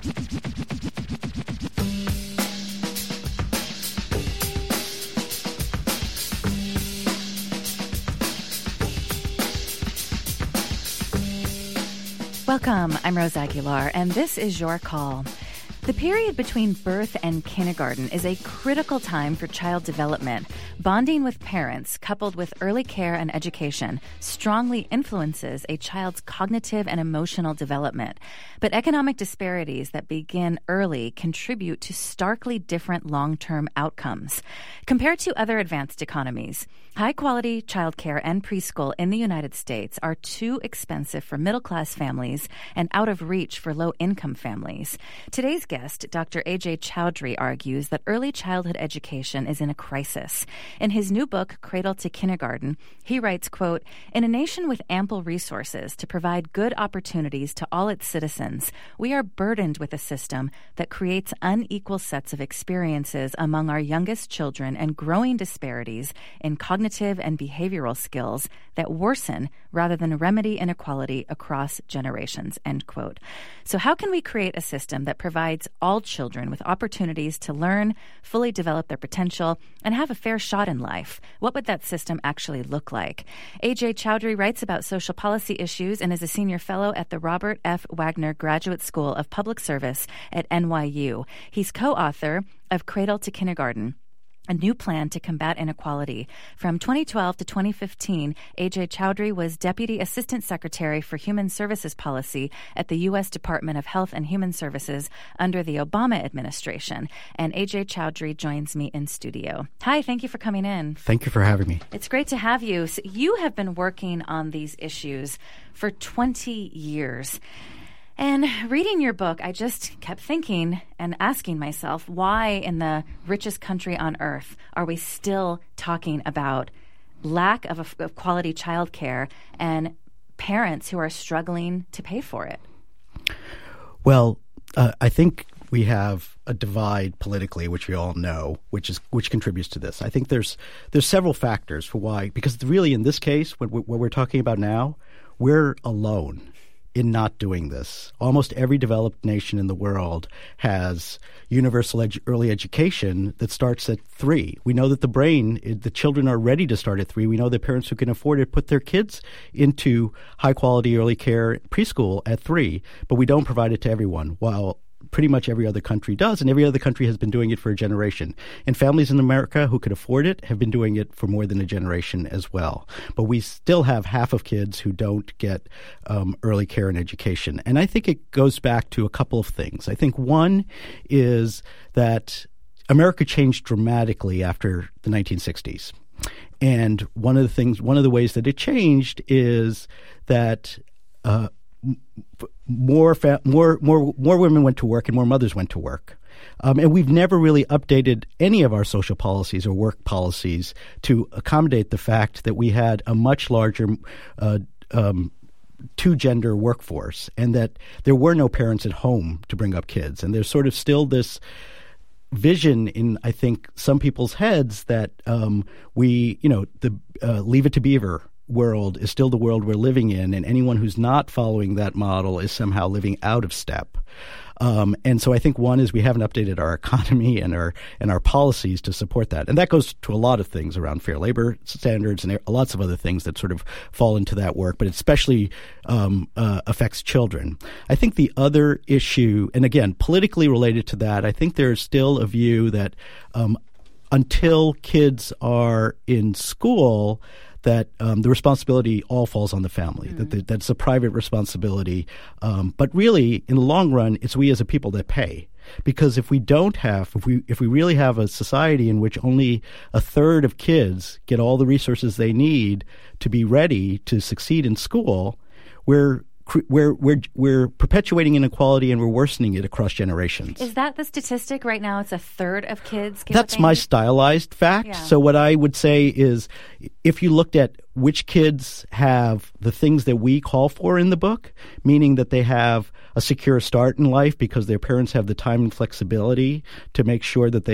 Welcome, I'm Rose Aguilar, and this is Your Call. The period between birth and kindergarten is a critical time for child development. Bonding with parents, coupled with early care and education, strongly influences a child's cognitive and emotional development. But economic disparities that begin early contribute to starkly different long-term outcomes. Compared to other advanced economies, high-quality childcare and preschool in the United States are too expensive for middle-class families and out of reach for low-income families. Today's guest, Dr. A.J. Chowdhury, argues that early childhood education is in a crisis. In his new book, Cradle to Kindergarten, he writes, quote, "In a nation with ample resources to provide good opportunities to all its citizens, we are burdened with a system that creates unequal sets of experiences among our youngest children and growing disparities in cognitive and behavioral skills that worsen rather than remedy inequality across generations," end quote. So how can we create a system that provides all children with opportunities to learn, fully develop their potential, and have a fair shot in life? What would that system actually look like? A.J. Chowdhury writes about social policy issues and is a senior fellow at the Robert F. Wagner Graduate School of Public Service at NYU. He's co-author of Cradle to Kindergarten, a new plan to combat inequality. From 2012 to 2015, A.J. Chowdhury was Deputy Assistant Secretary for Human Services Policy at the U.S. Department of Health and Human Services under the Obama administration. And A.J. Chowdhury joins me in studio. Hi, thank you for coming in. Thank you for having me. It's great to have you. So you have been working on these issues for 20 years. And reading your book, I just kept thinking and asking myself, why in the richest country on earth are we still talking about lack of quality childcare and parents who are struggling to pay for it? Well, I think we have a divide politically, which we all know, which contributes to this. I think there's several factors for why, because really in this case, what we're talking about now, we're alone in not doing this. Almost every developed nation in the world has universal early education that starts at 3. We know that the children are ready to start at 3. We know that parents who can afford it put their kids into high-quality early care preschool at 3, but we don't provide it to everyone, while pretty much every other country does, and every other country has been doing it for a generation. And families in America who could afford it have been doing it for more than a generation as well. But we still have half of kids who don't get early care and education. And I think it goes back to a couple of things. I think one is that America changed dramatically after the 1960s. And one of the ways that it changed is that more women went to work and more mothers went to work. And we've never really updated any of our social policies or work policies to accommodate the fact that we had a much larger two-gender workforce and that there were no parents at home to bring up kids. And there's sort of still this vision in, I think, some people's heads that Leave It to Beaver world is still the world we're living in, and anyone who's not following that model is somehow living out of step. And so I think one is we haven't updated our economy and our policies to support that. And that goes to a lot of things around fair labor standards and lots of other things that sort of fall into that work, but it especially affects children. I think the other issue, and again, politically related to that, I think there's still a view that until kids are in school, that the responsibility all falls on the family, that's a private responsibility. But really, in the long run, it's we as a people that pay. Because if we really have a society in which only a third of kids get all the resources they need to be ready to succeed in school, we're perpetuating inequality and we're worsening it across generations. Is that the statistic right now? It's a third of kids get That's my stylized fact. Yeah. So what I would say is if you looked at which kids have the things that we call for in the book, meaning that they have a secure start in life because their parents have the time and flexibility to make sure that they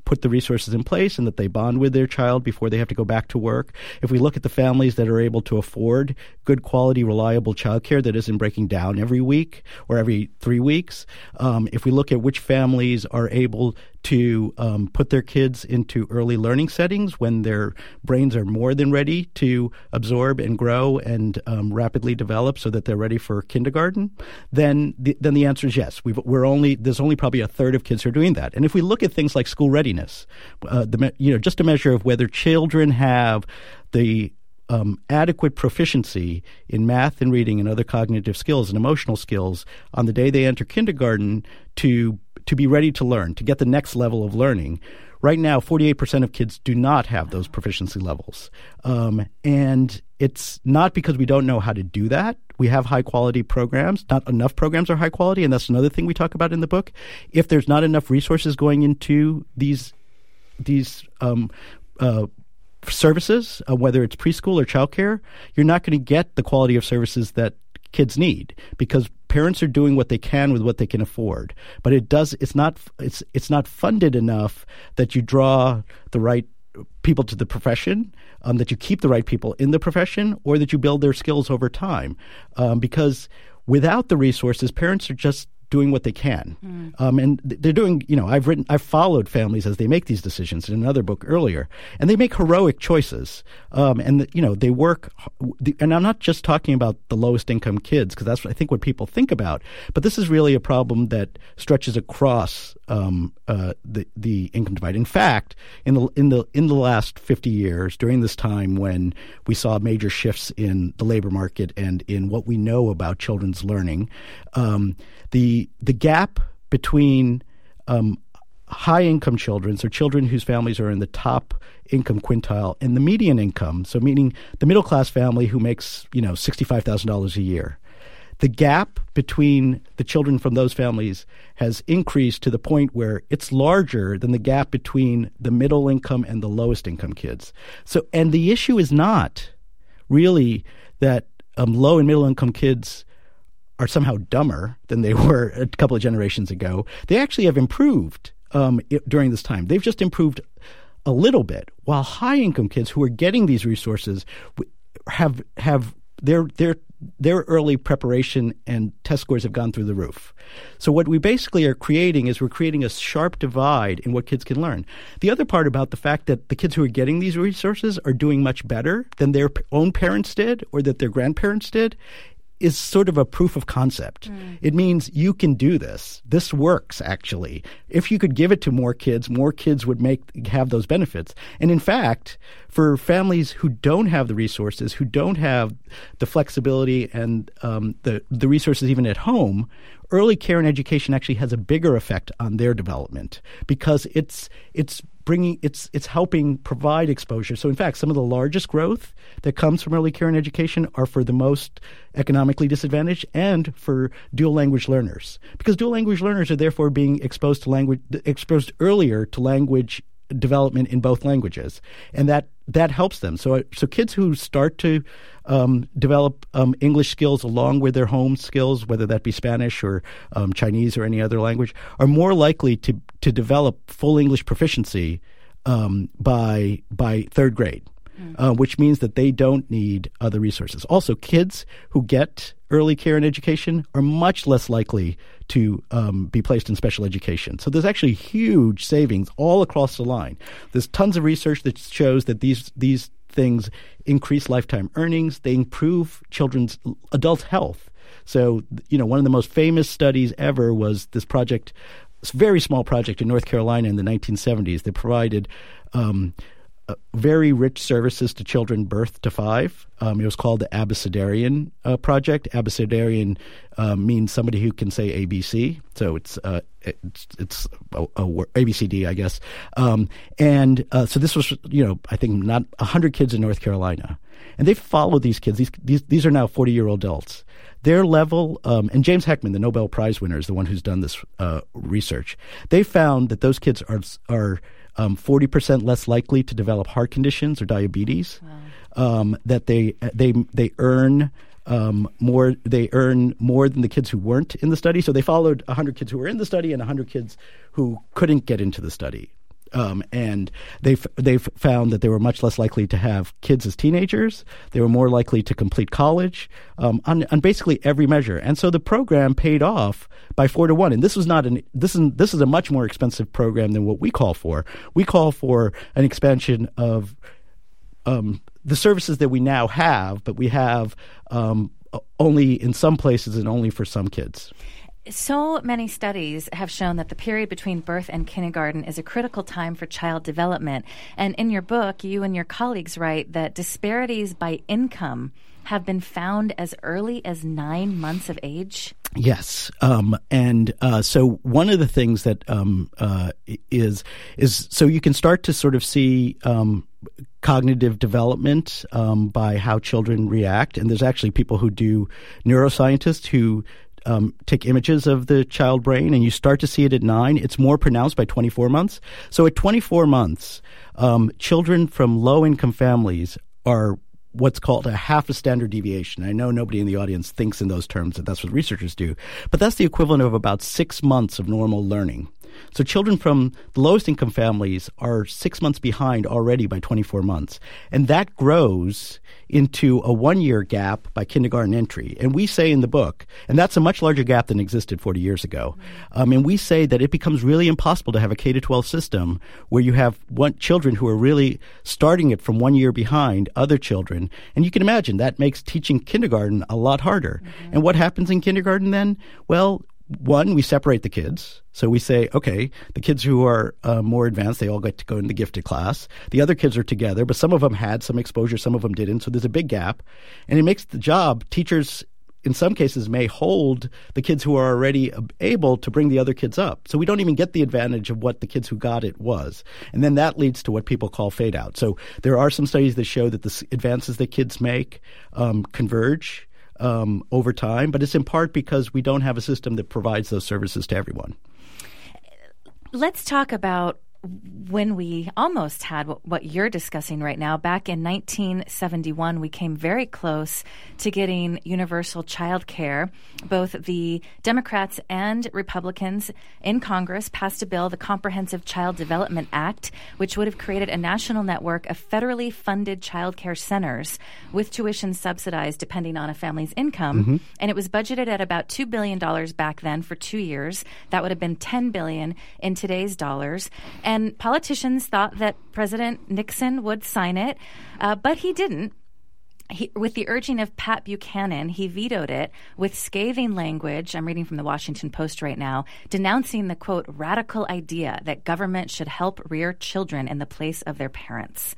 put the resources in place and that they bond with their child before they have to go back to work. If we look at the families that are able to afford good quality, reliable childcare that isn't breaking down every week or every 3 weeks, if we look at which families are able to put their kids into early learning settings when their brains are more than ready to absorb and grow and rapidly develop so that they're ready for kindergarten, then the answer is yes. There's only probably a third of kids who are doing that. And if we look at things like school readiness, just a measure of whether children have the adequate proficiency in math and reading and other cognitive skills and emotional skills on the day they enter kindergarten to be ready to learn, to get the next level of learning. Right now, 48% of kids do not have those proficiency levels. And it's not because we don't know how to do that. We have high-quality programs. Not enough programs are high quality, and that's another thing we talk about in the book. If there's not enough resources going into these services, whether it's preschool or childcare, you're not going to get the quality of services that kids need because parents are doing what they can with what they can afford. But it's not funded enough that you draw the right people to the profession, that you keep the right people in the profession, or that you build their skills over time. Because without the resources, parents are just doing what they can. And they're doing, I've followed families as they make these decisions in another book earlier, and they make heroic choices. They work, and I'm not just talking about the lowest income kids, because that's, I think, what people think about, but this is really a problem that stretches across the income divide. In fact, in the last 50 years, during this time when we saw major shifts in the labor market and in what we know about children's learning, the gap between high-income children, so children whose families are in the top income quintile, and the median income, so meaning the middle-class family who makes, $65,000 a year, the gap between the children from those families has increased to the point where it's larger than the gap between the middle income and the lowest income kids. So, and the issue is not really that low and middle income kids are somehow dumber than they were a couple of generations ago. They actually have improved during this time. They've just improved a little bit, while high-income kids who are getting these resources have their early preparation and test scores have gone through the roof. So what we basically are creating is we're creating a sharp divide in what kids can learn. The other part about the fact that the kids who are getting these resources are doing much better than their own parents did or that their grandparents did is sort of a proof of concept. It means you can do this. This works, actually. If you could give it to more kids would have those benefits. And in fact, for families who don't have the resources, who don't have the flexibility and the resources even at home, early care and education actually has a bigger effect on their development because it's helping provide exposure. So in fact, some of the largest growth that comes from early care and education are for the most economically disadvantaged and for dual language learners. Because dual language learners are therefore being exposed earlier to language development in both languages. And that helps them. So kids who start to develop English skills along with their home skills, whether that be Spanish or Chinese or any other language, are more likely to develop full English proficiency by third grade, which means that they don't need other resources. Also, kids who get early care and education are much less likely to be placed in special education. So there's actually huge savings all across the line. There's tons of research that shows that these things increase lifetime earnings. They improve children's adult health. So, one of the most famous studies ever was this project, this very small project in North Carolina in the 1970s. They provided very rich services to children birth to 5. It was called the Abecedarian Project. Abecedarian means somebody who can say ABC, so it's a word, ABCD, I guess. So this was, I think not 100 kids in North Carolina, and they followed these kids. These are now 40-year-old adults. Their level, and James Heckman, the Nobel Prize winner, is the one who's done this research. They found that those kids are 40% less likely to develop heart conditions or diabetes. Wow. That they earn more. They earn more than the kids who weren't in the study. So they followed 100 kids who were in the study and 100 kids who couldn't get into the study. And they've found that they were much less likely to have kids as teenagers. They were more likely to complete college on basically every measure. And so the program paid off by 4 to 1. And this is a much more expensive program than what we call for. We call for an expansion of the services that we now have, but we have only in some places and only for some kids. So many studies have shown that the period between birth and kindergarten is a critical time for child development. And in your book, you and your colleagues write that disparities by income have been found as early as 9 months of age. Yes. So one of the things that is so you can start to sort of see cognitive development by how children react. And there's actually people who do, neuroscientists who take images of the child brain, and you start to see it at 9. It's more pronounced by 24 months. So at 24 months, children from low-income families are what's called a half a standard deviation. I know nobody in the audience thinks in those terms, that's what researchers do. But that's the equivalent of about 6 months of normal learning. So children from the lowest income families are 6 months behind already by 24 months. And that grows into a 1-year gap by kindergarten entry. And we say in the book, and that's a much larger gap than existed 40 years ago. And we say that it becomes really impossible to have a K-12 system where you have children who are really starting it from 1 year behind other children. And you can imagine that makes teaching kindergarten a lot harder. Mm-hmm. And what happens in kindergarten then? Well, one, we separate the kids. So we say, okay, the kids who are more advanced, they all get to go in the gifted class. The other kids are together, but some of them had some exposure, some of them didn't. So there's a big gap. And it makes the job, teachers in some cases may hold the kids who are already able to bring the other kids up. So we don't even get the advantage of what the kids who got it was. And then that leads to what people call fade out. So there are some studies that show that the advances that kids make converge over time, but it's in part because we don't have a system that provides those services to everyone. Let's talk about when we almost had what you're discussing right now. Back in 1971, we came very close to getting universal child care. Both the Democrats and Republicans in Congress passed a bill, the Comprehensive Child Development Act, which would have created a national network of federally funded child care centers with tuition subsidized depending on a family's income. Mm-hmm. And it was budgeted at about $2 billion back then for 2 years. That would have been $10 billion in today's dollars. And politicians thought that President Nixon would sign it, but he didn't. With the urging of Pat Buchanan, he vetoed it with scathing language, I'm reading from the Washington Post right now, denouncing the, quote, radical idea that government should help rear children in the place of their parents.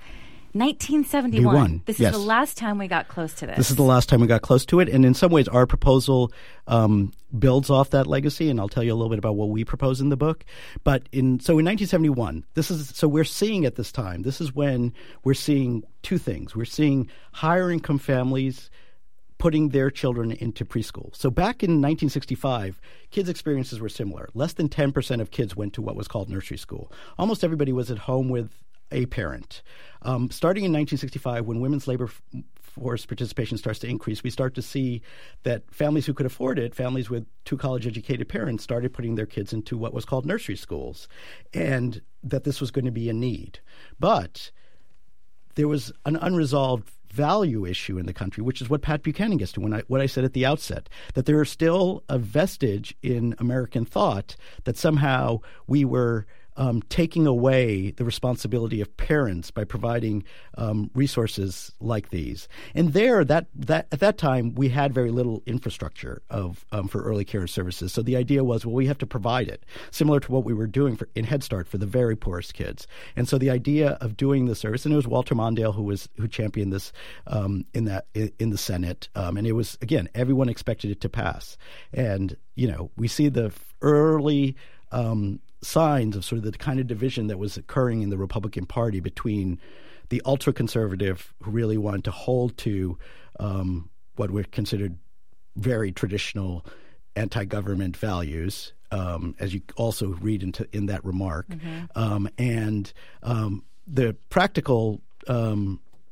1971. This is the last time we got close to this. This is the last time we got close to it. And in some ways, our proposal builds off that legacy. And I'll tell you a little bit about what we propose in the book. But in 1971, we're seeing at this time, this is when we're seeing two things. We're seeing higher income families putting their children into preschool. So back in 1965, kids' experiences were similar. Less than 10% of kids went to what was called nursery school. Almost everybody was at home with a parent. Starting in 1965, when women's labor force participation starts to increase, we start to see that families who could afford it, families with 2 college-educated parents, started putting their kids into what was called nursery schools, and that this was going to be a need. But there was an unresolved value issue in the country, which is what Pat Buchanan gets to, what I said at the outset, that there is still a vestige in American thought that somehow we were taking away the responsibility of parents by providing resources like these. And at that time, we had very little infrastructure for early care services. So the idea was, well, we have to provide it, similar to what we were doing in Head Start for the very poorest kids. And so the idea of doing the service, and it was Walter Mondale who championed this in the Senate, and it was, again, everyone expected it to pass. And we see the early signs of sort of the kind of division that was occurring in the Republican Party between the ultra-conservative who really wanted to hold to what were considered very traditional anti-government values, as you also read in that remark, mm-hmm. And the practical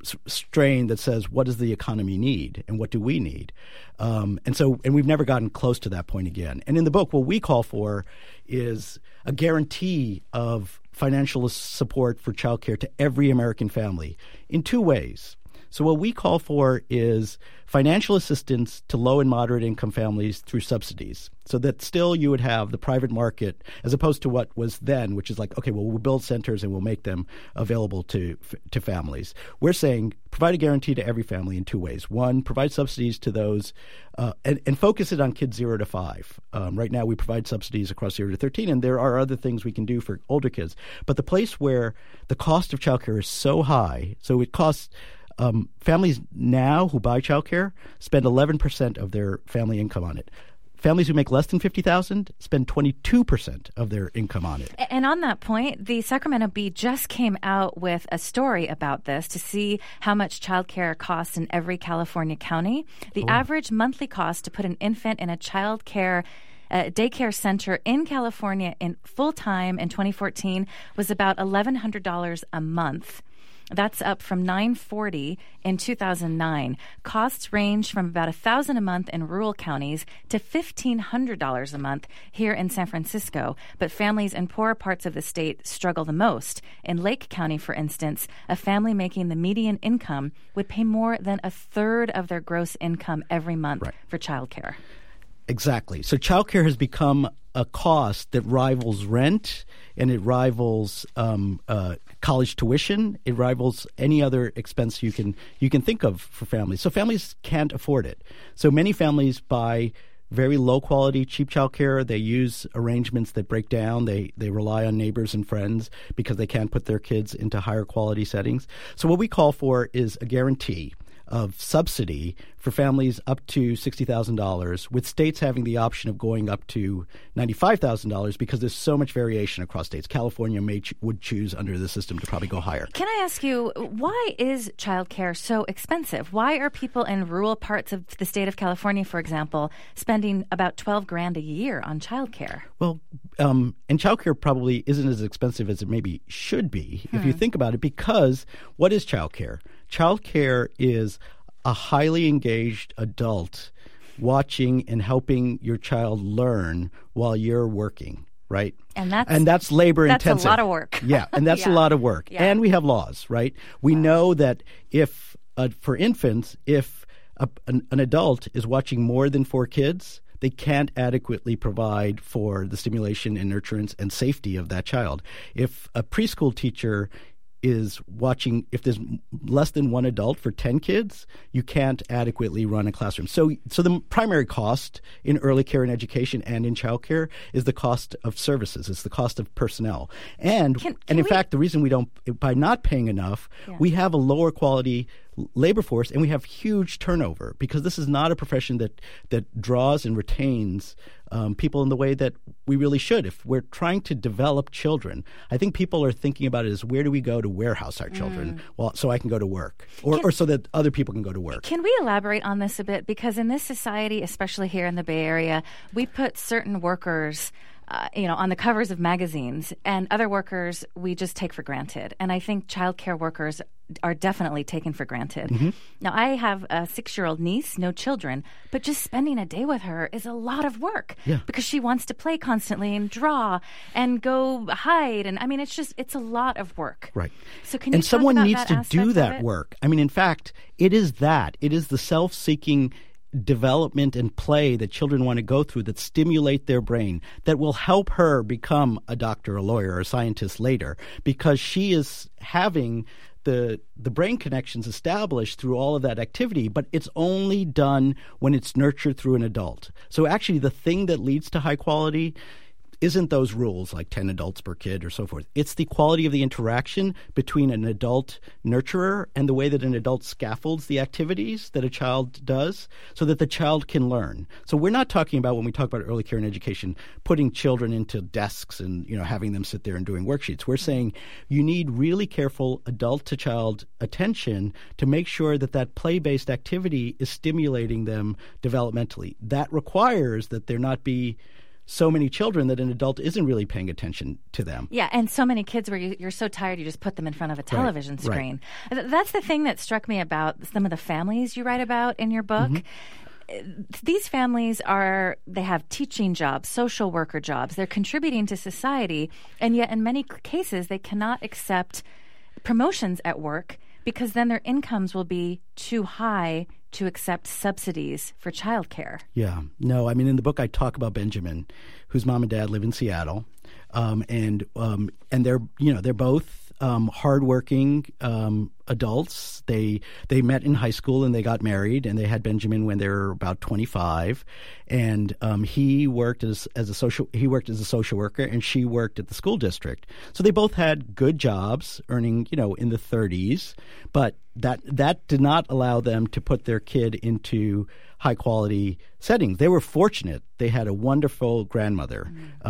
strain that says, what does the economy need and what do we need? And we've never gotten close to that point again. And in the book, what we call for is a guarantee of financial support for childcare to every American family in two ways. So what we call for is financial assistance to low and moderate income families through subsidies, so that still you would have the private market as opposed to what was then, which is like, okay, well, we'll build centers and we'll make them available to families. We're saying provide a guarantee to every family in two ways. One, provide subsidies to those and focus it on kids 0 to 5. Right now we provide subsidies across 0 to 13, and there are other things we can do for older kids. But the place where the cost of childcare is so high, so it costs families now who buy childcare spend 11% of their family income on it. Families who make less than $50,000 spend 22% of their income on it. And on that point, the Sacramento Bee just came out with a story about this to see how much childcare costs in every California county. The average monthly cost to put an infant in a daycare center in California in full-time in 2014 was about $1,100 a month. That's up from $940 in 2009. Costs range from about $1,000 a month in rural counties to $1,500 a month here in San Francisco. But families in poorer parts of the state struggle the most. In Lake County, for instance, a family making the median income would pay more than a third of their gross income every month for childcare. Exactly. So childcare has become a cost that rivals rent, and it rivals college tuition. It rivals any other expense you can think of for families. So families can't afford it. So many families buy very low quality, cheap childcare. They use arrangements that break down. They rely on neighbors and friends because they can't put their kids into higher quality settings. So what we call for is a guarantee of subsidy for families up to $60,000, with states having the option of going up to $95,000 because there's so much variation across states. California would choose under the system to probably go higher. Can I ask you, why is childcare so expensive? Why are people in rural parts of the state of California, for example, spending about $12,000 a year on childcare? Well, and childcare probably isn't as expensive as it maybe should be if you think about it, because what is childcare? Childcare is a highly engaged adult watching and helping your child learn while you're working, right? And that's labor intensive. That's a lot of work. Yeah, and that's a lot of work. Yeah. And we have laws, right? We know that if, for infants, if an adult is watching more than 4 kids, they can't adequately provide for the stimulation and nurturance and safety of that child. If a preschool teacher is watching, if there's less than 1 adult for 10 kids, you can't adequately run a classroom. So the primary cost in early care and education and in childcare is the cost of services. It's the cost of personnel. And in fact, the reason we don't, by not paying enough, we have a lower quality labor force, and we have huge turnover because this is not a profession that draws and retains people in the way that we really should. If we're trying to develop children, I think people are thinking about it as, where do we go to warehouse our children? Well, so I can go to work, or so that other people can go to work. Can we elaborate on this a bit? Because in this society, especially here in the Bay Area, we put certain workers on the covers of magazines, and other workers we just take for granted. And I think childcare workers are definitely taken for granted. Mm-hmm. Now, I have a 6-year-old niece, no children, but just spending a day with her is a lot of work because she wants to play constantly and draw and go hide. And I mean, it's a lot of work. Right. So can you talk someone about needs that to do that work. I mean, in fact, it is the self-seeking development and play that children want to go through that stimulate their brain, that will help her become a doctor, a lawyer, or a scientist later, because she is having the brain connections established through all of that activity, but it's only done when it's nurtured through an adult. So actually the thing that leads to high quality isn't those rules like 10 adults per kid or so forth. It's the quality of the interaction between an adult nurturer and the way that an adult scaffolds the activities that a child does so that the child can learn. So we're not talking about, when we talk about early care and education, putting children into desks and having them sit there and doing worksheets. We're saying you need really careful adult-to-child attention to make sure that play-based activity is stimulating them developmentally. That requires that there not be so many children that an adult isn't really paying attention to them. Yeah, and so many kids where you're so tired you just put them in front of a television screen. Right. That's the thing that struck me about some of the families you write about in your book. These families they have teaching jobs, social worker jobs. They're contributing to society, and yet in many cases they cannot accept promotions at work because then their incomes will be too high to accept subsidies for childcare. Yeah. No, I mean, in the book I talk about Benjamin, whose mom and dad live in Seattle, and they're both hardworking adults. They met in high school and they got married, and they had Benjamin when they were about 25. And he worked as a social worker, and she worked at the school district. So they both had good jobs, earning in the 30s. But that did not allow them to put their kid into high quality settings. They were fortunate. They had a wonderful grandmother.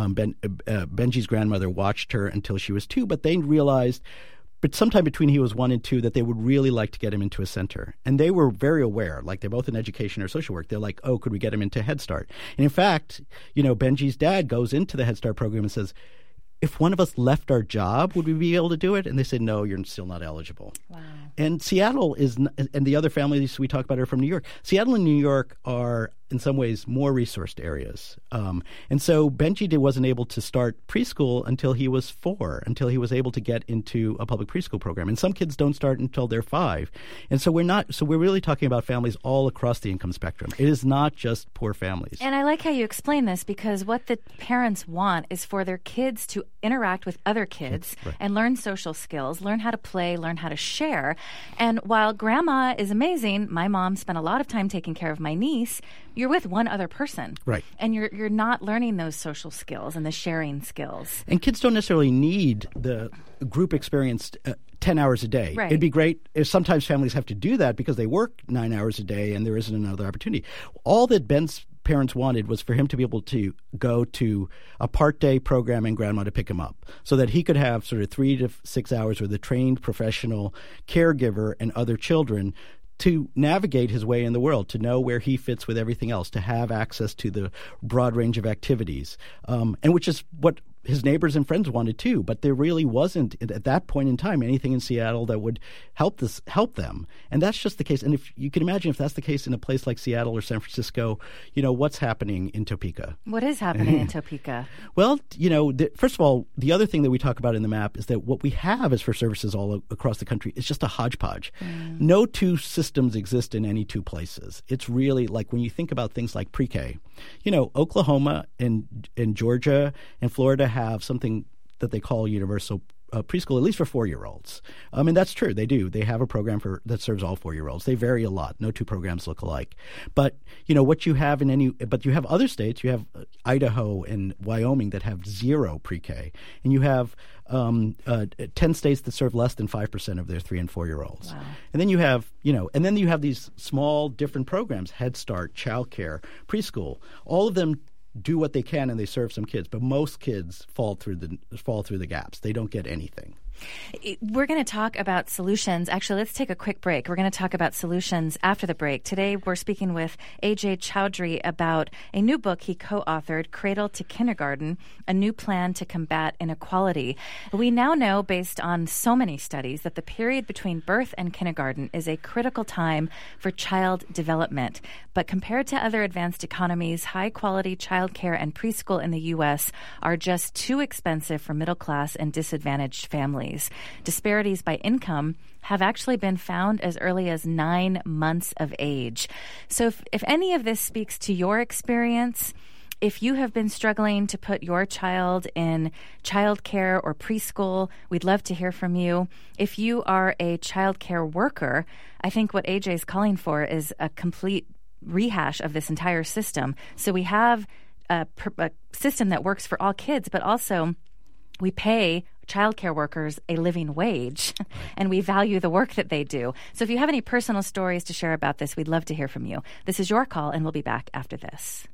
Benji's grandmother watched her until she was 2, but they realized sometime between he was 1 and 2 that they would really like to get him into a center. And they were very aware, like they're both in education or social work. They're like, oh, could we get him into Head Start? And in fact, Benji's dad goes into the Head Start program and says, if one of us left our job, would we be able to do it? And they said, no, you're still not eligible. Wow. And Seattle and the other families we talk about are from New York. Seattle and New York are, in some ways, more resourced areas. And so Benji wasn't able to start preschool until he was 4, until he was able to get into a public preschool program. And some kids don't start until they're 5. And so we're really talking about families all across the income spectrum. It is not just poor families. And I like how you explain this, because what the parents want is for their kids to interact with other kids and learn social skills, learn how to play, learn how to share. And while grandma is amazing, my mom spent a lot of time taking care of my niece, you're with one other person. Right. And you're not learning those social skills and the sharing skills. And kids don't necessarily need the group experience 10 hours a day. Right. It'd be great if sometimes families have to do that because they work 9 hours a day and there isn't another opportunity. All that Ben's parents wanted was for him to be able to go to a part-day program and grandma to pick him up so that he could have sort of 3 to 6 hours with a trained professional caregiver and other children to navigate his way in the world, to know where he fits with everything else, to have access to the broad range of activities, and which is what his neighbors and friends wanted too. But there really wasn't at that point in time anything in Seattle that would help them. And that's just the case. And if you can imagine if that's the case in a place like Seattle or San Francisco, what's happening in Topeka? What is happening in Topeka? Well, first of all, the other thing that we talk about in the map is that what we have as for services all across the country is just a hodgepodge. No two systems exist in any two places. It's really like when you think about things like pre-K, Oklahoma and Georgia and Florida have something that they call universal preschool, at least for 4-year-olds. And that's true. They do. They have a program that serves all 4-year-olds. They vary a lot. No two programs look alike. But, what you have but you have other states, you have Idaho and Wyoming that have 0 pre-K. And you have 10 states that serve less than 5% of their 3 and 4-year-olds. Wow. And then you have, these small different programs, Head Start, childcare, preschool, all of them do what they can and they serve some kids, but most kids fall through the gaps. They don't get anything. We're going to talk about solutions. Actually, let's take a quick break. We're going to talk about solutions after the break. Today, we're speaking with A.J. Chowdhury about a new book he co-authored, Cradle to Kindergarten, a new plan to combat inequality. We now know, based on so many studies, that the period between birth and kindergarten is a critical time for child development. But compared to other advanced economies, high-quality child care and preschool in the U.S. are just too expensive for middle-class and disadvantaged families. Disparities by income have actually been found as early as 9 months of age. So if any of this speaks to your experience, if you have been struggling to put your child in childcare or preschool, we'd love to hear from you. If you are a childcare worker, I think what AJ is calling for is a complete rehash of this entire system. So we have a system that works for all kids, but also we pay childcare workers a living wage, and we value the work that they do. So if you have any personal stories to share about this, we'd love to hear from you. This is Your Call, and we'll be back after this.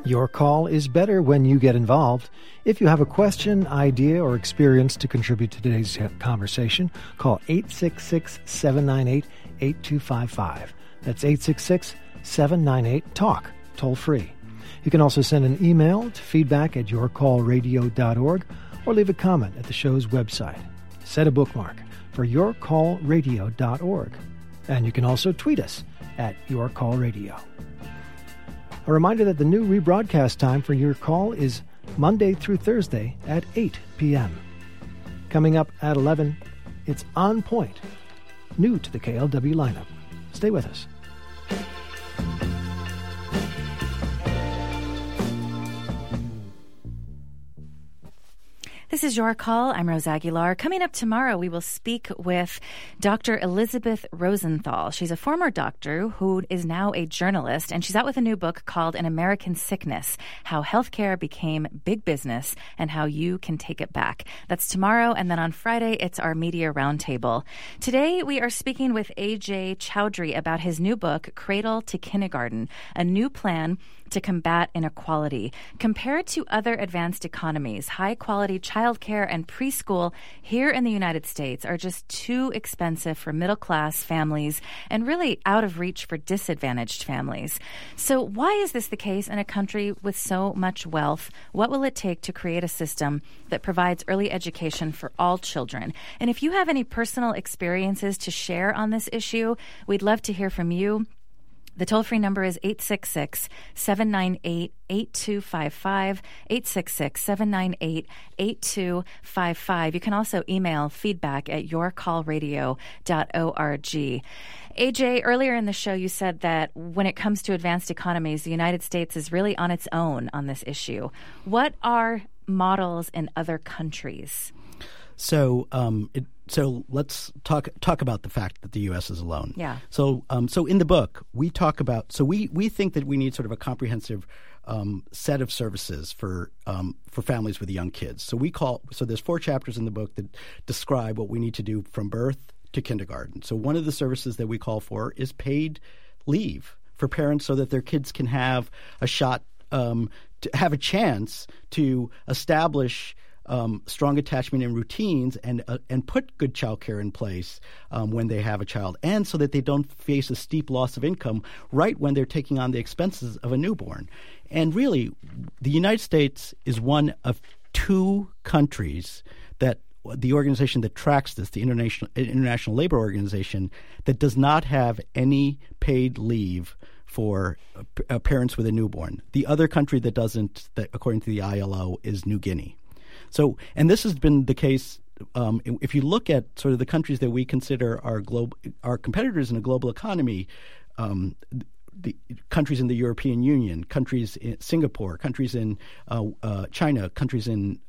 Your call is better when you get involved. If you have a question, idea, or experience to contribute to today's conversation, call 866-798-8255. That's 866-798-TALK, toll free. You can also send an email to feedback@yourcallradio.org or leave a comment at the show's website. Set a bookmark for yourcallradio.org. And you can also tweet us at yourcallradio. A reminder that the new rebroadcast time for Your Call is Monday through Thursday at 8 p.m. Coming up at 11, it's On Point, new to the KLW lineup. Stay with us. This is Your Call. I'm Rose Aguilar. Coming up tomorrow, we will speak with Dr. Elizabeth Rosenthal. She's a former doctor who is now a journalist, and she's out with a new book called An American Sickness, How Healthcare Became Big Business and How You Can Take It Back. That's tomorrow, and then on Friday, it's our Media Roundtable. Today, we are speaking with A.J. Chowdhury about his new book, Cradle to Kindergarten, a new plan to combat inequality. Compared to other advanced economies, high-quality childcare and preschool here in the United States are just too expensive for middle-class families and really out of reach for disadvantaged families. So why is this the case in a country with so much wealth? What will it take to create a system that provides early education for all children? And if you have any personal experiences to share on this issue, we'd love to hear from you. The toll-free number is 866-798-8255, 866-798-8255. You can also email feedback@yourcallradio.org. AJ, earlier in the show, you said that when it comes to advanced economies, the United States is really on its own on this issue. What are models in other countries? So let's talk about the fact that the U.S. is alone. Yeah. So in the book we talk about we think that we need sort of a comprehensive set of services for families with young kids. So there's 4 chapters in the book that describe what we need to do from birth to kindergarten. So one of the services that we call for is paid leave for parents so that their kids can have a shot to have a chance to establish strong attachment and routines and put good child care in place when they have a child, and so that they don't face a steep loss of income right when they're taking on the expenses of a newborn. And really, the United States is one of 2 countries that the organization that tracks this, the International Labor Organization, that does not have any paid leave for parents with a newborn. The other country that doesn't, according to the ILO, is New Guinea. So, and this has been the case. If you look at sort of the countries that we consider our competitors in a global economy, the countries in the European Union, countries in Singapore, countries in China, countries in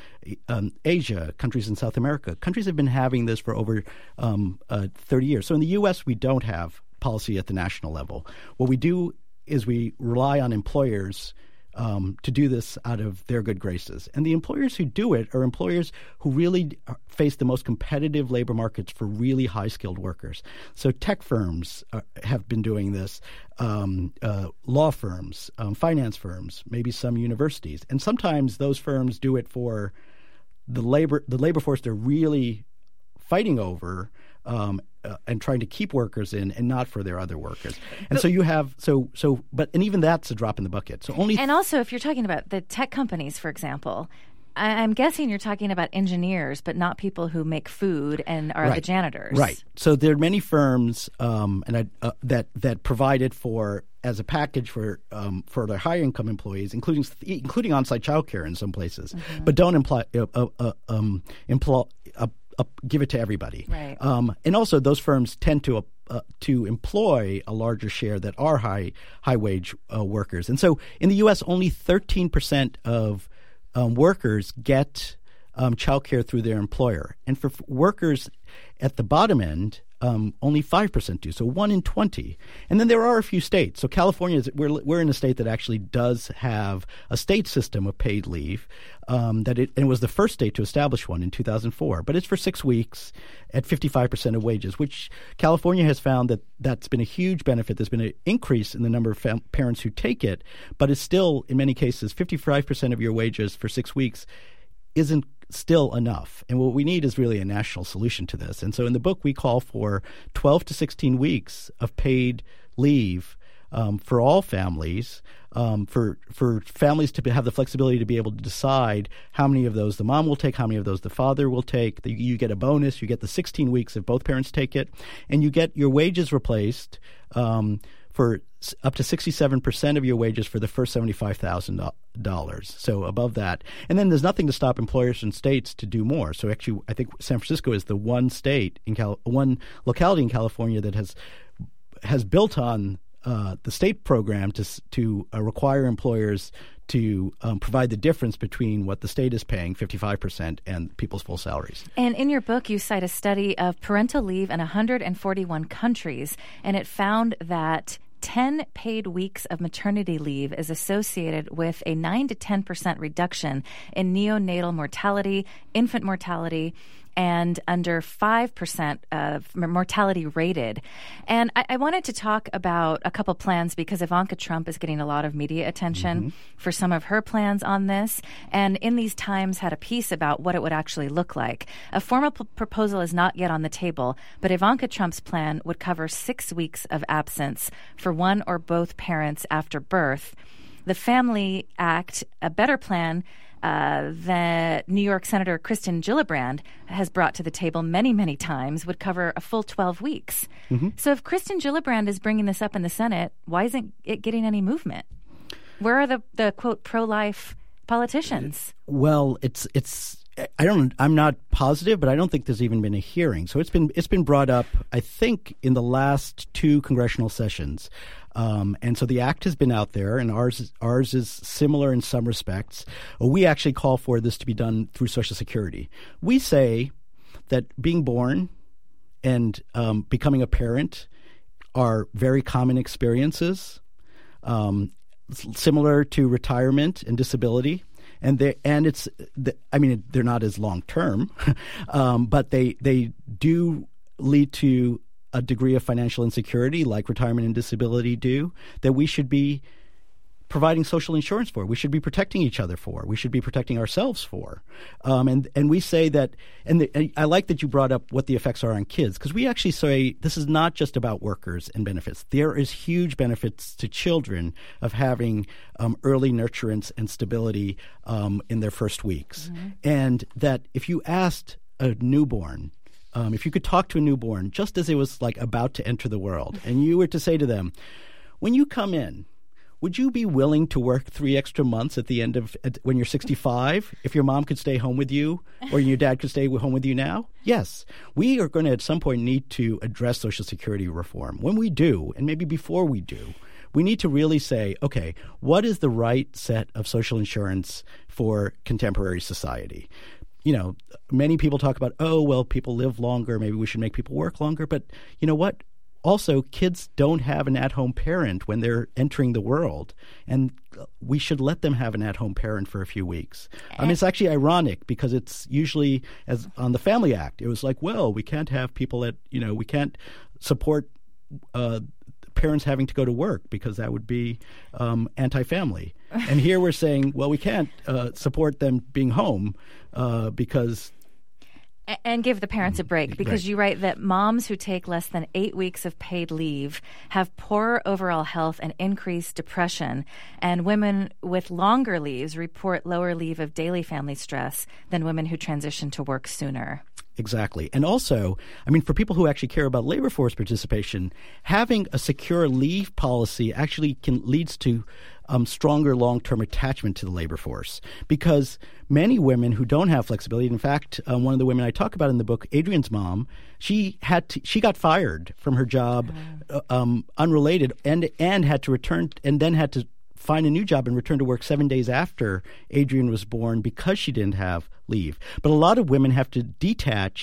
Asia, countries in South America, countries have been having this for over 30 years. So in the U.S., we don't have policy at the national level. What we do is we rely on employers to do this out of their good graces. And the employers who do it are employers who really face the most competitive labor markets for really high-skilled workers. So tech firms have been doing this, law firms, finance firms, maybe some universities. And sometimes those firms do it for the labor force they're really fighting over and trying to keep workers in, and not for their other workers. And so you have and even that's a drop in the bucket. So and also, if you're talking about the tech companies, for example, I'm guessing you're talking about engineers, but not people who make food and are the janitors. Right. So there are many firms that provide it as a package for their high income employees, including on-site childcare in some places, but don't give it to everybody. Right. And also, those firms tend to employ a larger share that are high wage workers. And so, in the U.S., only 13% of workers get child care through their employer. And for workers at the bottom end, only 5% do. So 1 in 20. And then there are a few states. So California, we're in a state that actually does have a state system of paid leave. And it was the first state to establish one in 2004. But it's for 6 weeks at 55% of wages, which California has found that's been a huge benefit. There's been an increase in the number of parents who take it, but it's still, in many cases, 55% of your wages for 6 weeks isn't still enough. And what we need is really a national solution to this. And so in the book, we call for 12 to 16 weeks of paid leave for all families, for families to have the flexibility to be able to decide how many of those the mom will take, how many of those the father will take. You get a bonus. You get the 16 weeks if both parents take it. And you get your wages replaced for up to 67% of your wages for the first $75,000. So above that. And then there's nothing to stop employers and states to do more. So actually, I think San Francisco is the one state one locality in California that has built on the state program to require employers to provide the difference between what the state is paying, 55%, and people's full salaries. And in your book, you cite a study of parental leave in 141 countries, and it found that 10 paid weeks of maternity leave is associated with a 9 to 10% reduction in neonatal mortality, infant mortality, and under 5% of mortality rated. And I wanted to talk about a couple plans because Ivanka Trump is getting a lot of media attention for some of her plans on this. And in these times had a piece about what it would actually look like. A formal proposal is not yet on the table, but Ivanka Trump's plan would cover 6 weeks of absence for one or both parents after birth. The Family Act, a better plan that New York Senator Kirsten Gillibrand has brought to the table many, many times, would cover a full 12 weeks. So if Kirsten Gillibrand is bringing this up in the Senate, why isn't it getting any movement? Where are the quote, pro-life politicians? Well, I'm not positive, but I don't think there's even been a hearing. So it's been brought up, I think, in the last 2 congressional sessions. And so the act has been out there, and ours is similar in some respects. We actually call for this to be done through Social Security. We say that being born and becoming a parent are very common experiences, similar to retirement and disability. They're not as long term, but they do lead to a degree of financial insecurity like retirement and disability do, that we should be providing social insurance for. We should be protecting each other for. We should be protecting ourselves for. And we say that, and I like that you brought up what the effects are on kids, because we actually say this is not just about workers and benefits. There is huge benefits to children of having early nurturance and stability in their first weeks. And that if you asked a newborn, if you could talk to a newborn just as it was like about to enter the world, and you were to say to them, when you come in, would you be willing to work 3 extra months at the end of when you're 65 if your mom could stay home with you or your dad could stay home with you now? Yes. We are going to at some point need to address Social Security reform. When we do, and maybe before we do, we need to really say, okay, what is the right set of social insurance for contemporary society? You know, many people talk about, people live longer. Maybe we should make people work longer. But you know what? Also, kids don't have an at-home parent when they're entering the world, and we should let them have an at-home parent for a few weeks. I mean, it's actually ironic because it's usually, as on the Family Act, it was like, well, we can't have people we can't support parents having to go to work because that would be anti-family. And here we're saying, well, we can't support them being home because... And give the parents a break, because you write that moms who take less than 8 weeks of paid leave have poorer overall health and increased depression. And women with longer leaves report lower leave of daily family stress than women who transition to work sooner. Exactly. And also, I mean, for people who actually care about labor force participation, having a secure leave policy actually leads to stronger long-term attachment to the labor force, because many women who don't have flexibility, in fact, one of the women I talk about in the book, Adrian's mom, she got fired from her job unrelated and had to return and then had to find a new job and return to work 7 days after Adrian was born because she didn't have leave. But a lot of women have to detach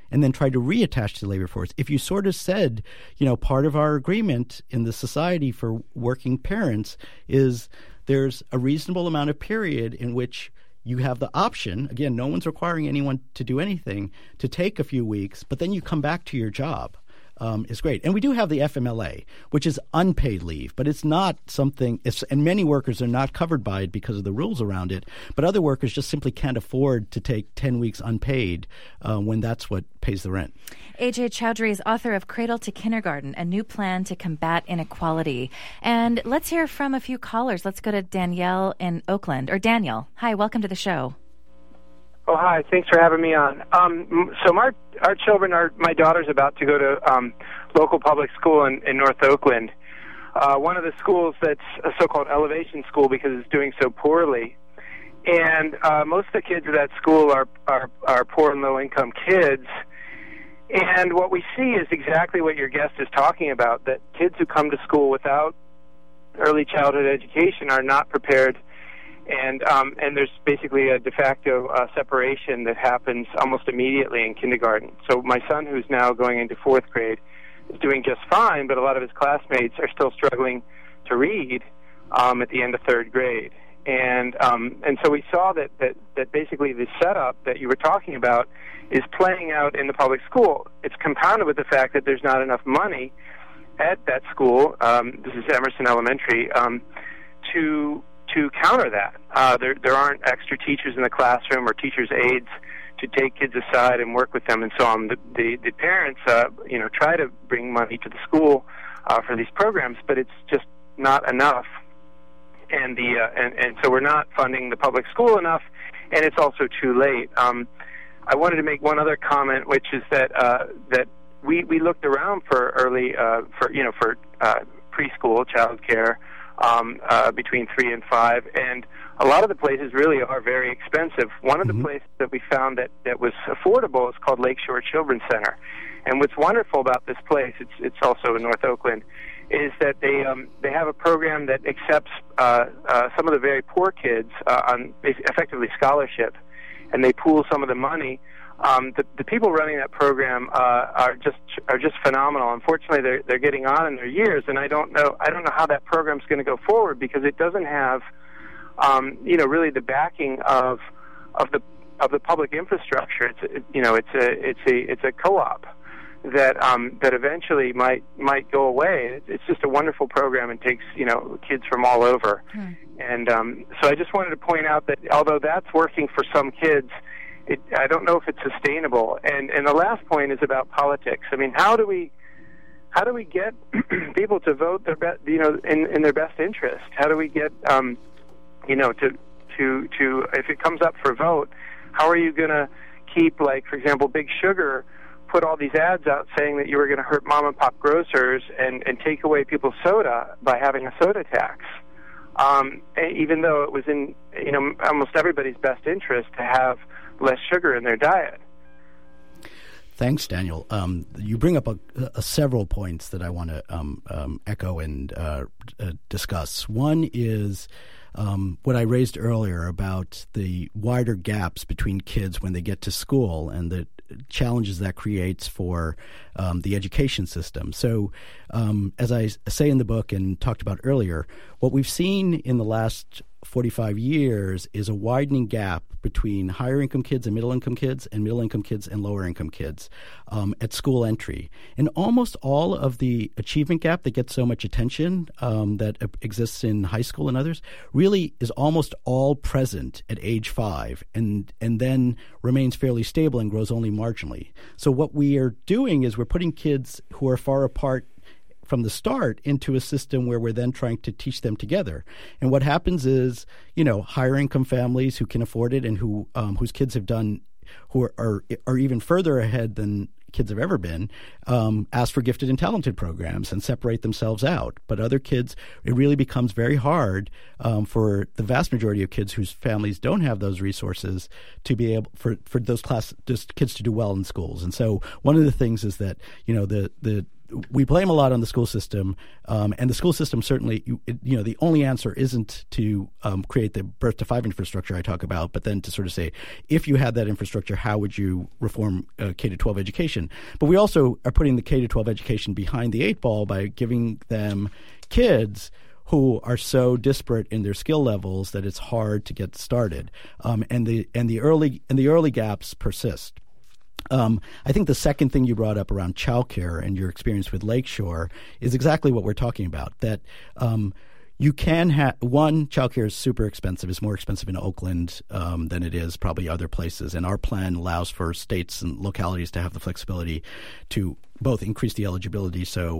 and then try to reattach to the labor force. If you sort of said, part of our agreement in the Society for Working Parents is there's a reasonable amount of period in which you have the option, again, no one's requiring anyone to do anything, to take a few weeks, but then you come back to your job. Is great. And we do have the FMLA, which is unpaid leave, but it's not something – and many workers are not covered by it because of the rules around it, but other workers just simply can't afford to take 10 weeks unpaid when that's what pays the rent. A.J. Chowdhury is author of Cradle to Kindergarten, A New Plan to Combat Inequality. And let's hear from a few callers. Let's go to Danielle in Oakland. Or Daniel, hi, welcome to the show. Oh, hi. Thanks for having me on. So our children my daughter's about to go to local public school in North Oakland. One of the schools that's a so-called elevation school because it's doing so poorly. And most of the kids at that school are poor and low-income kids. And what we see is exactly what your guest is talking about, that kids who come to school without early childhood education are not prepared. And there's basically a de facto separation that happens almost immediately in kindergarten. So my son, who's now going into fourth grade, is doing just fine, but a lot of his classmates are still struggling to read at the end of third grade. And so we saw that basically the setup that you were talking about is playing out in the public school. It's compounded with the fact that there's not enough money at that school, this is Emerson Elementary, to counter that. There aren't extra teachers in the classroom or teachers' aides to take kids aside and work with them and so on. The parents, try to bring money to the school for these programs, but it's just not enough. And so we're not funding the public school enough, and it's also too late. I wanted to make one other comment, which is that we looked around for early for preschool child care. Between 3 and 5, and a lot of the places really are very expensive. One of the places that we found that was affordable is called Lakeshore Children's Center. And what's wonderful about this place, it's also in North Oakland, is that they have a program that accepts some of the very poor kids on effectively scholarship, and they pool some of the money. The people running that program are just phenomenal. Unfortunately, they're getting on in their years, and I don't know how that program's going to go forward because it doesn't have, really the backing of the public infrastructure. It's a co-op that eventually might go away. It's just a wonderful program and takes kids from all over, and so I just wanted to point out that although that's working for some kids, I don't know if it's sustainable. And the last point is about politics. I mean, how do we get people to vote in their best interest? How do we get to if it comes up for vote, how are you going to keep, like, for example, Big Sugar put all these ads out saying that you were going to hurt mom and pop grocers and take away people's soda by having a soda tax? Even though it was in almost everybody's best interest to have less sugar in their diet. Thanks, Daniel. You bring up several points that I want to echo and discuss. One is what I raised earlier about the wider gaps between kids when they get to school and the challenges that creates for the education system. So as I say in the book and talked about earlier, what we've seen in the last 45 years is a widening gap between higher income kids and middle income kids and middle income kids and lower income kids at school entry. And almost all of the achievement gap that gets so much attention that exists in high school and others really is almost all present at age 5 and then remains fairly stable and grows only marginally. So what we are doing is we're putting kids who are far apart from the start into a system where we're then trying to teach them together. And what happens is, higher income families who can afford it and who whose kids have done, who are even further ahead than kids have ever been, ask for gifted and talented programs and separate themselves out. But other kids, it really becomes very hard for the vast majority of kids whose families don't have those resources to be able for those kids to do well in schools. And so one of the things is that the we blame a lot on the school system, and the school system certainly, the only answer isn't to create the birth to 5 infrastructure I talk about, but then to sort of say, if you had that infrastructure, how would you reform K-12 education? But we also are putting the K-12 education behind the 8 ball by giving them kids who are so disparate in their skill levels that it's hard to get started, and the early gaps persist. I think the second thing you brought up around childcare and your experience with Lakeshore is exactly what we're talking about. That you can have childcare is super expensive. It's more expensive in Oakland than it is probably other places. And our plan allows for states and localities to have the flexibility to both increase the eligibility so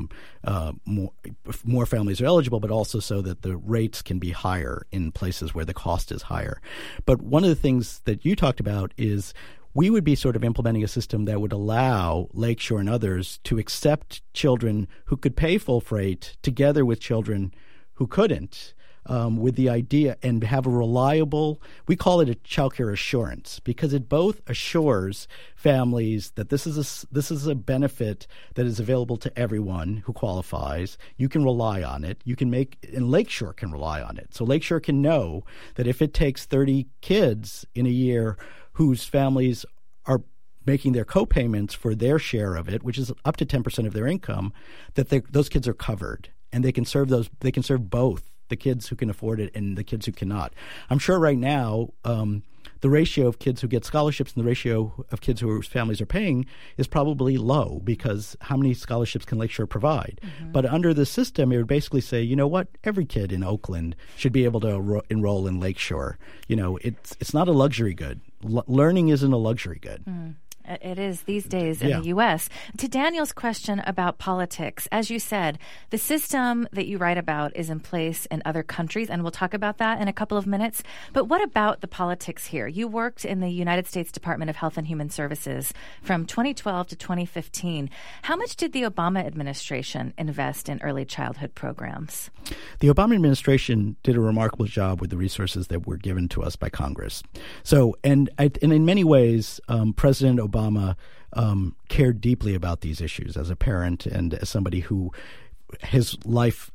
more families are eligible, but also so that the rates can be higher in places where the cost is higher. But one of the things that you talked about is we would be sort of implementing a system that would allow Lakeshore and others to accept children who could pay full freight together with children who couldn't, with the idea and have a reliable, we call it a childcare assurance, because it both assures families that this is a benefit that is available to everyone who qualifies. You can rely on it. And Lakeshore can rely on it. So Lakeshore can know that if it takes 30 kids in a year whose families are making their co-payments for their share of it, which is up to 10% of their income, that those kids are covered, and they can serve both the kids who can afford it and the kids who cannot. I'm sure right now the ratio of kids who get scholarships and the ratio of kids whose families are paying is probably low, because how many scholarships can Lakeshore provide? Mm-hmm. But under the system, it would basically say, you know what, every kid in Oakland should be able to enroll in Lakeshore. It's not a luxury good. Learning isn't a luxury good. Mm. It is these days in the U.S. To Daniel's question about politics, as you said, the system that you write about is in place in other countries, and we'll talk about that in a couple of minutes. But what about the politics here? You worked in the United States Department of Health and Human Services from 2012 to 2015. How much did the Obama administration invest in early childhood programs? The Obama administration did a remarkable job with the resources that were given to us by Congress. So, and in many ways, President Obama cared deeply about these issues as a parent and as somebody who his life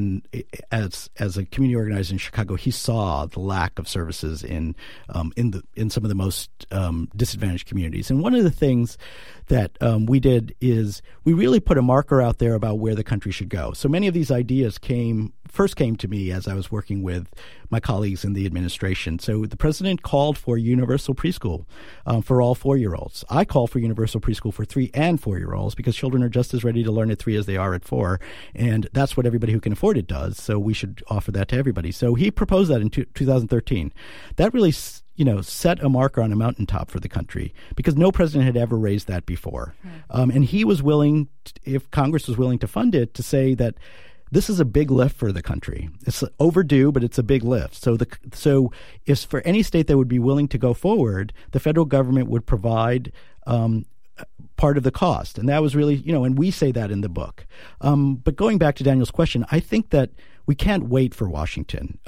as a community organizer in Chicago, he saw the lack of services in some of the most disadvantaged communities. And one of the things that we did is we really put a marker out there about where the country should go. So many of these ideas first came to me as I was working with my colleagues in the administration. So the president called for universal preschool for all 4-year-olds. I call for universal preschool for 3 and 4-year-olds because children are just as ready to learn at 3 as they are at 4. And that's what everybody who can afford it does. So we should offer that to everybody. So he proposed that in 2013. That really set a marker on a mountaintop for the country because no president had ever raised that before. And he was willing, if Congress was willing to fund it, to say that this is a big lift for the country. It's overdue, but it's a big lift. So if for any state that would be willing to go forward, the federal government would provide part of the cost. And that was really, and we say that in the book. But going back to Daniel's question, I think that we can't wait for Washington.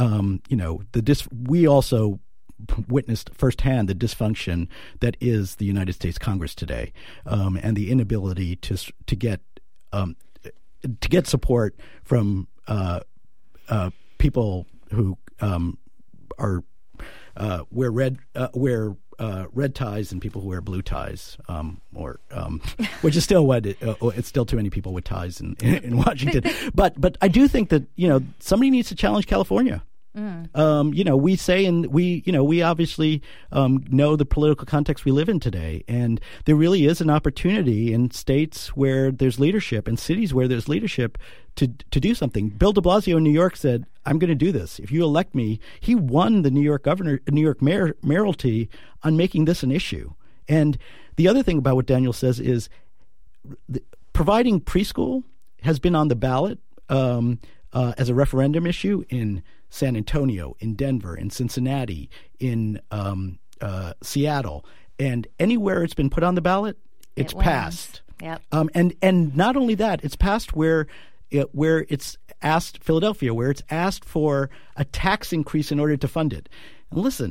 We also witnessed firsthand the dysfunction that is the United States Congress today, and the inability to get support from people who wear red ties and people who wear blue ties, which is still it's still too many people with ties in Washington. But I do think that somebody needs to challenge California. We say, and we obviously know the political context we live in today, and there really is an opportunity in states where there's leadership and cities where there's leadership to do something. Bill de Blasio in New York said, "I'm going to do this. If you elect me," he won the New York mayoralty on making this an issue. And the other thing about what Daniel says is providing preschool has been on the ballot as a referendum issue in San Antonio, in Denver, in Cincinnati, in Seattle, and anywhere it's been put on the ballot, it's passed. Yep. And not only that, it's passed where it's asked, Philadelphia, where it's asked for a tax increase in order to fund it. And listen,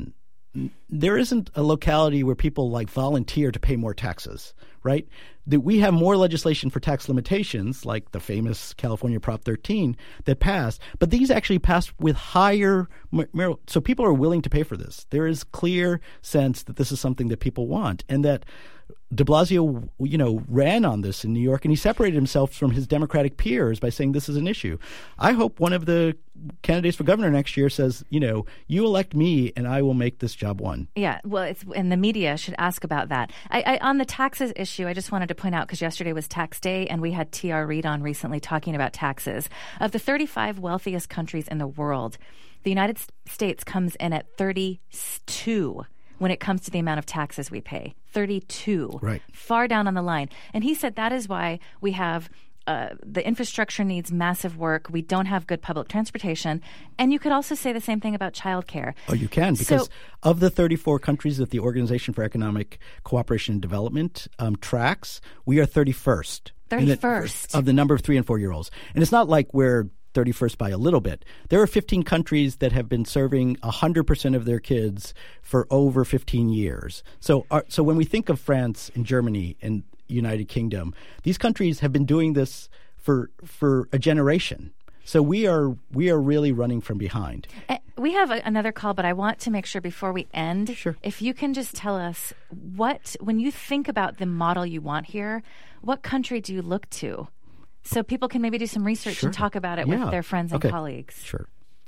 there isn't a locality where people like volunteer to pay more taxes, right? That we have more legislation for tax limitations, like the famous California Prop 13 that passed, but these actually passed with higher so people are willing to pay for this. There is clear sense that this is something that people want, and that de Blasio, ran on this in New York, and he separated himself from his Democratic peers by saying this is an issue. I hope one of the candidates for governor next year says, you elect me and I will make this job one. Yeah, well, and the media should ask about that. I on the taxes issue, I just wanted to point out, because yesterday was tax day, and we had TR Reid on recently talking about taxes. Of the 35 wealthiest countries in the world, the United States comes in at 32 when it comes to the amount of taxes we pay. 32. Right. Far down on the line. And he said that is why we have the infrastructure needs massive work. We don't have good public transportation. And you could also say the same thing about childcare. Oh, you can, because of the 34 countries that the Organization for Economic Cooperation and Development tracks, we are 31st. 31st. Of the number of 3- and 4-year-olds. And it's not like we're 31st by a little bit. There are 15 countries that have been serving 100% of their kids for over 15 years. So when we think of France and Germany and United Kingdom, these countries have been doing this for a generation. So we are really running from behind. We have another call, but I want to make sure before we end, Sure. If you can just tell us when you think about the model you want here, what country do you look to? So people can maybe do some research Sure. and talk about it with their friends and colleagues. Sure.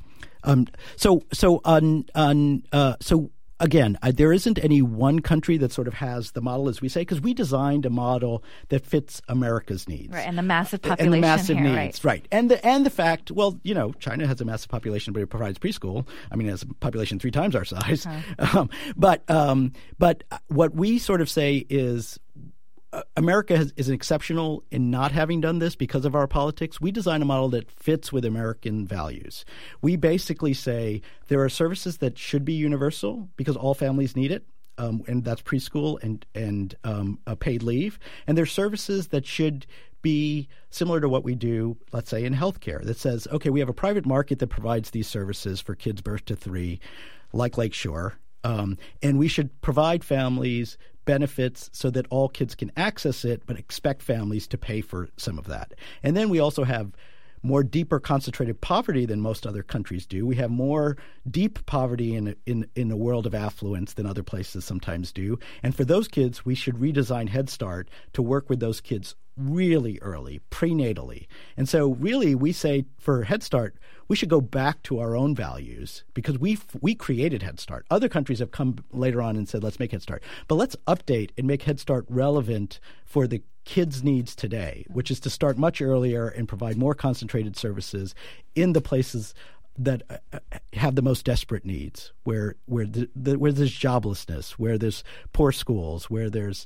Again, there isn't any one country that sort of has the model, as we say, because we designed a model that fits America's needs, right? And the massive population and the massive here, needs, right? And the fact, China has a massive population, but it provides preschool. I mean, it has a population 3 times our size. But what we sort of say is, America is exceptional in not having done this because of our politics. We design a model that fits with American values. We basically say there are services that should be universal because all families need it, and that's preschool and paid leave. And there's services that should be similar to what we do, let's say, in healthcare, that says, okay, we have a private market that provides these services for kids birth to 3, like Lakeshore, and we should provide families benefits so that all kids can access it, but expect families to pay for some of that. And then we also have more deeper concentrated poverty than most other countries do. We have more deep poverty in a world of affluence than other places sometimes do. And for those kids, we should redesign Head Start to work with those kids really early, prenatally. And so really we say for Head Start, we should go back to our own values because we created Head Start. Other countries have come later on and said, let's make Head Start. But let's update and make Head Start relevant for the kids' needs today, which is to start much earlier and provide more concentrated services in the places that have the most desperate needs, where there's joblessness, where there's poor schools, where there's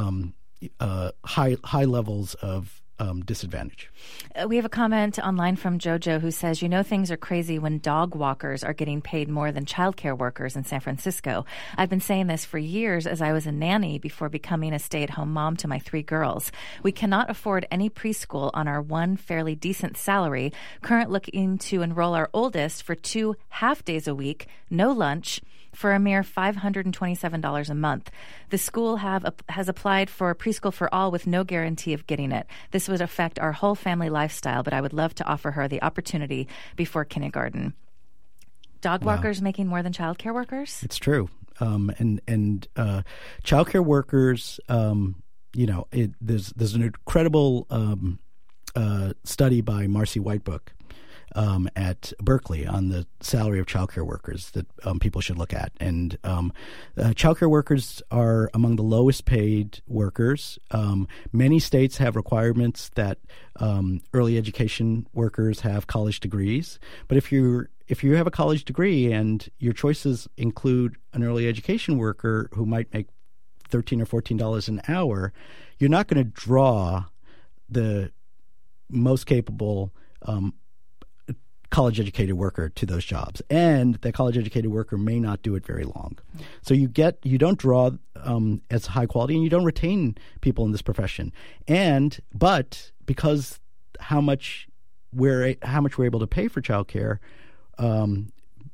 high levels of disadvantage. We have a comment online from Jojo who says, things are crazy when dog walkers are getting paid more than childcare workers in San Francisco. I've been saying this for years as I was a nanny before becoming a stay-at-home mom to my 3 girls. We cannot afford any preschool on our one fairly decent salary, currently looking to enroll our oldest for 2 half-days a week, no lunch, for a mere $527 a month. The school has applied for preschool for all with no guarantee of getting it. This would affect our whole family lifestyle, but I would love to offer her the opportunity before kindergarten. Dog walkers making more than childcare workers? It's true. And childcare workers, there's an incredible study by Marcy Whitebook at Berkeley on the salary of childcare workers that people should look at. And childcare workers are among the lowest paid workers. Many states have requirements that early education workers have college degrees. But if you have a college degree and your choices include an early education worker who might make $13 or $14 an hour, you're not going to draw the most capable college-educated worker to those jobs, and that college-educated worker may not do it very long. So you don't draw as high quality, and you don't retain people in this profession. But because how much we're able to pay for childcare,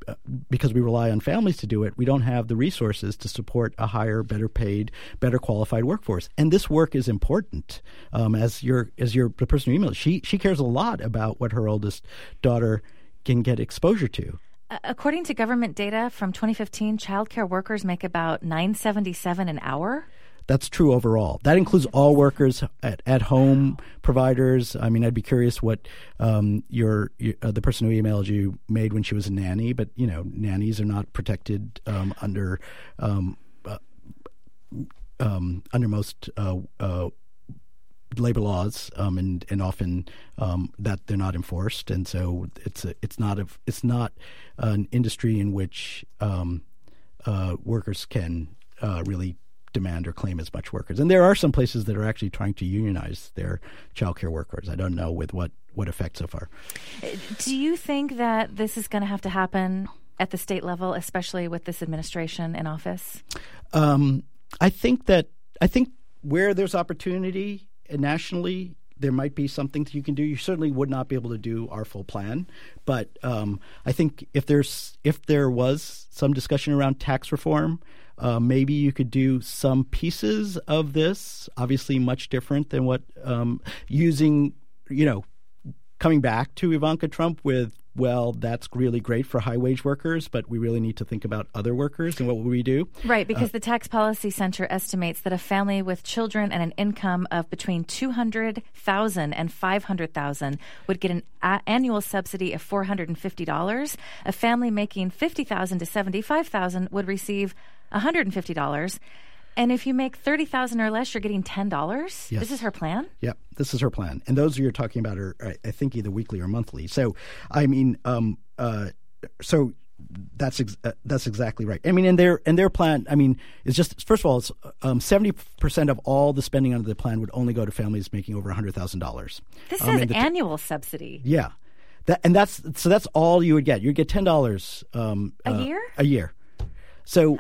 because we rely on families to do it, we don't have the resources to support a higher, better paid, better qualified workforce. And this work is important. The person who emailed, she cares a lot about what her oldest daughter can get exposure to. According to government data from 2015, childcare workers make about $9.77 an hour. That's true overall. That includes all workers at home providers. I mean, I'd be curious what the person who emailed you made when she was a nanny. But nannies are not protected under most labor laws, and often that they're not enforced. And so it's not an industry in which workers can really demand or claim as much workers. And there are some places that are actually trying to unionize their childcare workers. I don't know with what effect so far. Do you think that this is going to have to happen at the state level, especially with this administration in office? I think where there's opportunity nationally, there might be something that you can do. You certainly would not be able to do our full plan, but I think if there was some discussion around tax reform, maybe you could do some pieces of this, obviously much different than what coming back to Ivanka Trump with, well, that's really great for high-wage workers, but we really need to think about other workers and what would we do? Right, because the Tax Policy Center estimates that a family with children and an income of between $200,000 and $500,000 would get an annual subsidy of $450. A family making $50,000 to $75,000 would receive $150. And if you make $30,000 or less, you're getting $10. Yes. This is her plan? Yep, this is her plan. And those you're talking about are, I think, either weekly or monthly. So, I mean, so that's exactly right. I mean, and their plan, I mean, is just, first of all, it's 70% of all the spending under the plan would only go to families making over $100,000. This says annual subsidy. Yeah, that's all you would get. You'd get $10 a year. A year. So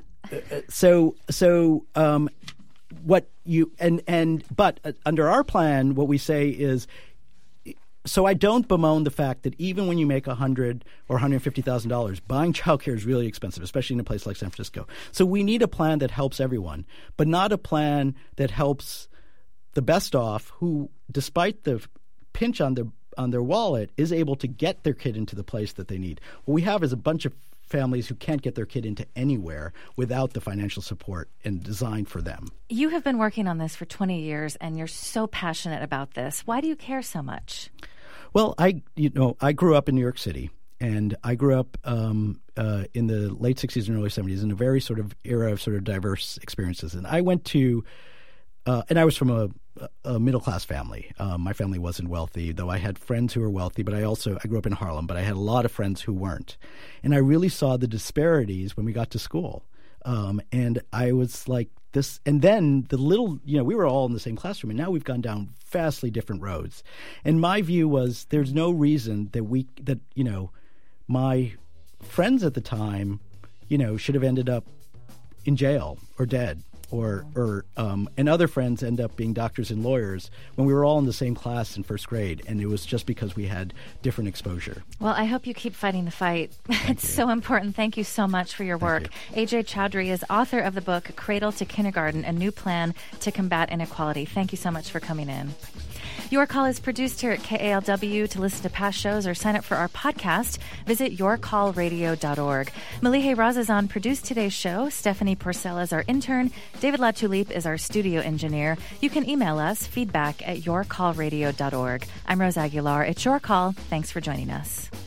what you but under our plan, what we say is, so I don't bemoan the fact that even when you make $100,000 or $150,000, buying childcare is really expensive, especially in a place like San Francisco. So we need a plan that helps everyone, but not a plan that helps the best off, who, despite the pinch on their wallet, is able to get their kid into the place that they need. What we have is a bunch of families who can't get their kid into anywhere without the financial support and designed for them. You have been working on this for 20 years, and you're so passionate about this. Why do you care so much? Well, I grew up in New York City, and I grew up in the late 60s and early 70s in a very sort of era of sort of diverse experiences. And I went to and I was from a middle-class family. My family wasn't wealthy, though I had friends who were wealthy, but I grew up in Harlem, but I had a lot of friends who weren't. And I really saw the disparities when we got to school. And I was like this, and then the little, we were all in the same classroom, and now we've gone down vastly different roads. And my view was there's no reason that my friends at the time, should have ended up in jail or dead. And other friends end up being doctors and lawyers when we were all in the same class in first grade, and it was just because we had different exposure. Well, I hope you keep fighting the fight. It's so important. Thank you so much for your work. A.J. Chaudhry is author of the book Cradle to Kindergarten, A New Plan to Combat Inequality. Thank you so much for coming in. Your Call is produced here at KALW. To listen to past shows or sign up for our podcast, visit yourcallradio.org. Malihe Razazan produced today's show. Stephanie Porcel is our intern. David LaTulippe is our studio engineer. You can email us, feedback@yourcallradio.org. I'm Rose Aguilar. It's Your Call. Thanks for joining us.